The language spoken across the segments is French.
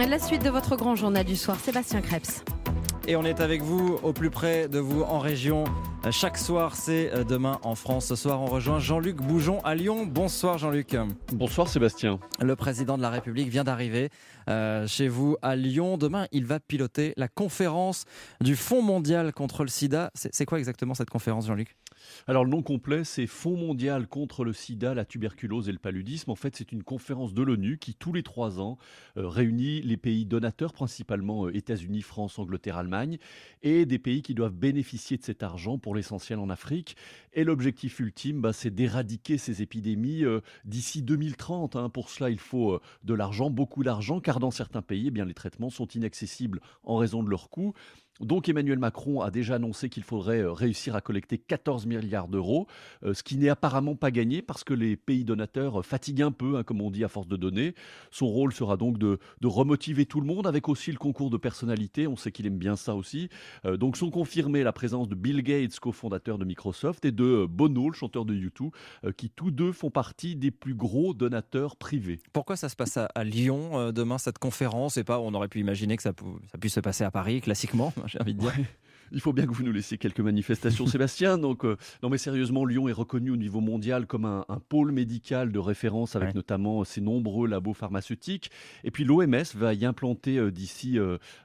La suite de votre grand journal du soir, Sébastien Krebs. Et on est avec vous, au plus près de vous, en région. Chaque soir, c'est demain en France. Ce soir, on rejoint Jean-Luc Bougeon à Lyon. Bonsoir Jean-Luc. Bonsoir Sébastien. Le président de la République vient d'arriver chez vous à Lyon. Demain, il va piloter la conférence du Fonds mondial contre le sida. C'est quoi exactement cette conférence, Jean-Luc ? Alors le nom complet, c'est Fonds mondial contre le sida, la tuberculose et le paludisme. En fait, c'est une conférence de l'ONU qui, tous les 3 ans, réunit les pays donateurs, principalement États-Unis, France, Angleterre, Allemagne, et des pays qui doivent bénéficier de cet argent, pour l'essentiel en Afrique. Et l'objectif ultime, c'est d'éradiquer ces épidémies d'ici 2030. Pour cela, il faut de l'argent, beaucoup d'argent, car dans certains pays, les traitements sont inaccessibles en raison de leur coût. Donc Emmanuel Macron a déjà annoncé qu'il faudrait réussir à collecter 14 milliards d'euros, ce qui n'est apparemment pas gagné parce que les pays donateurs fatiguent un peu, comme on dit, à force de donner. Son rôle sera donc de remotiver tout le monde, avec aussi le concours de personnalité. On sait qu'il aime bien ça aussi. Donc sont confirmées la présence de Bill Gates, cofondateur de Microsoft, et de Bono, le chanteur de U2, qui tous deux font partie des plus gros donateurs privés. Pourquoi ça se passe à Lyon demain, cette conférence, et pas, on aurait pu imaginer que ça puisse se passer à Paris, classiquement, j'ai envie de dire. Ouais. Il faut bien que vous nous laissiez quelques manifestations, Sébastien. Donc, non, mais sérieusement, Lyon est reconnu au niveau mondial comme un pôle médical de référence, avec notamment ses nombreux labos pharmaceutiques. Et puis l'OMS va y implanter d'ici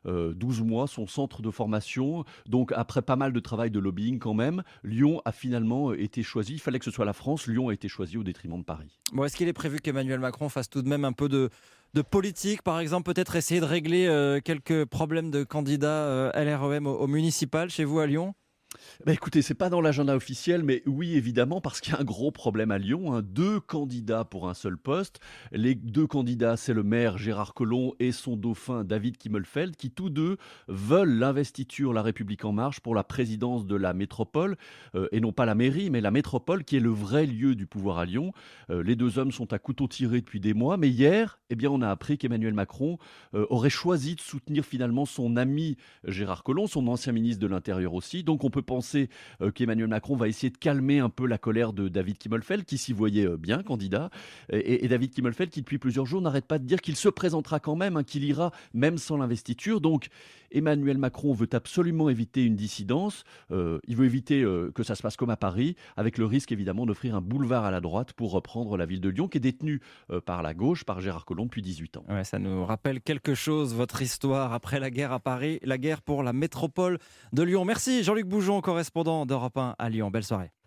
12 mois son centre de formation. Donc, après pas mal de travail de lobbying quand même, Lyon a finalement été choisi. Il fallait que ce soit la France. Lyon a été choisi au détriment de Paris. Bon, est-ce qu'il est prévu qu'Emmanuel Macron fasse tout de même un peu de politique, par exemple, peut-être essayer de régler quelques problèmes de candidats LREM au municipal chez vous à Lyon ? Écoutez, c'est pas dans l'agenda officiel, mais oui, évidemment, parce qu'il y a un gros problème à Lyon. 2 candidats pour un seul poste. Les 2 candidats, c'est le maire Gérard Collomb et son dauphin David Kimmelfeld, qui tous deux veulent l'investiture La République En Marche pour la présidence de la métropole, et non pas la mairie, mais la métropole, qui est le vrai lieu du pouvoir à Lyon. Les 2 hommes sont à couteau tiré depuis des mois, mais hier, on a appris qu'Emmanuel Macron aurait choisi de soutenir finalement son ami Gérard Collomb, son ancien ministre de l'Intérieur aussi. Donc on peut penser qu'Emmanuel Macron va essayer de calmer un peu la colère de David Kimmelfeld, qui s'y voyait bien candidat. Et David Kimmelfeld, qui depuis plusieurs jours n'arrête pas de dire qu'il se présentera quand même, qu'il ira même sans l'investiture. Donc Emmanuel Macron veut absolument éviter une dissidence. Il veut éviter que ça se passe comme à Paris, avec le risque évidemment d'offrir un boulevard à la droite pour reprendre la ville de Lyon, qui est détenue par la gauche, par Gérard Collomb depuis 18 ans. Ouais, ça nous rappelle quelque chose, votre histoire après la guerre à Paris, la guerre pour la métropole de Lyon. Merci Jean-Luc Bougeon, correspondant d'Europe 1 à Lyon. Belle soirée.